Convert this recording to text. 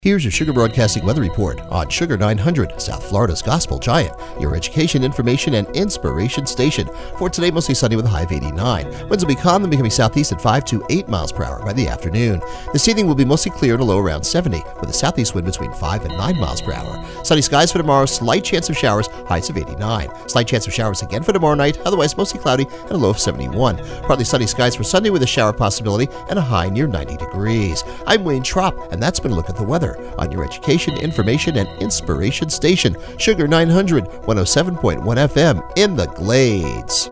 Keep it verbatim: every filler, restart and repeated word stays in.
Here's your Sugar Broadcasting Weather Report on Sugar nine hundred, South Florida's Gospel Giant, your education, information, and inspiration station. For today, mostly sunny with a high of eighty-nine. Winds will be calm and becoming southeast at five to eight miles per hour by the afternoon. This evening will be mostly clear and a low around seventy, with a southeast wind between five and nine miles per hour. Sunny skies for tomorrow, slight chance of showers, highs of eighty-nine. Slight chance of showers again for tomorrow night, otherwise mostly cloudy and a low of seventy-one. Partly sunny skies for Sunday with a shower possibility and a high near ninety degrees. I'm Wayne Trop, and that's been a look at the weather on your education, information, and inspiration station, Sugar nine hundred, one oh seven point one F M in the Glades.